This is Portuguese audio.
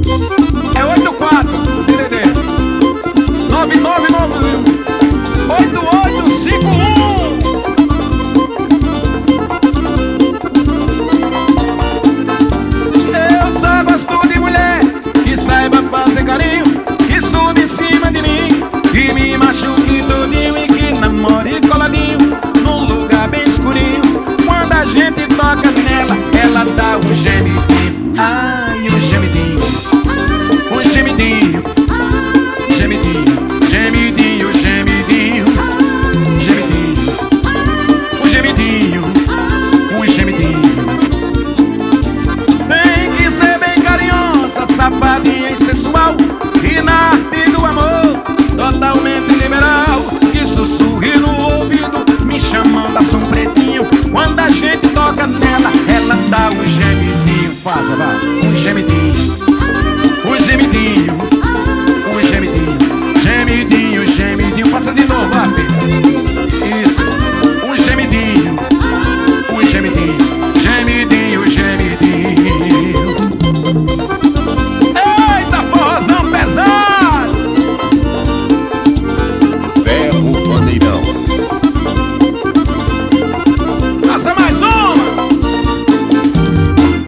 É 84 DDD 9991 8851. Eu só gosto de mulher que saiba fazer carinho, que suba em cima de mim, que me machuque todinho e que namore coladinho num lugar bem escurinho. Quando a gente toca nela, ela dá um gemidinho. Ai, um gemidinho, um gemidinho, gemidinho, gemidinho, gemidinho, gemidinho, um gemidinho, um gemidinho. Tem que ser bem carinhosa, safadinha e sensual, e na arte do amor totalmente liberal, que sussurre no ouvido me chamando a som pretinho. Quando a gente toca nela, ela dá um gemidinho. Faça, vai, um gemidinho, um gemidinho,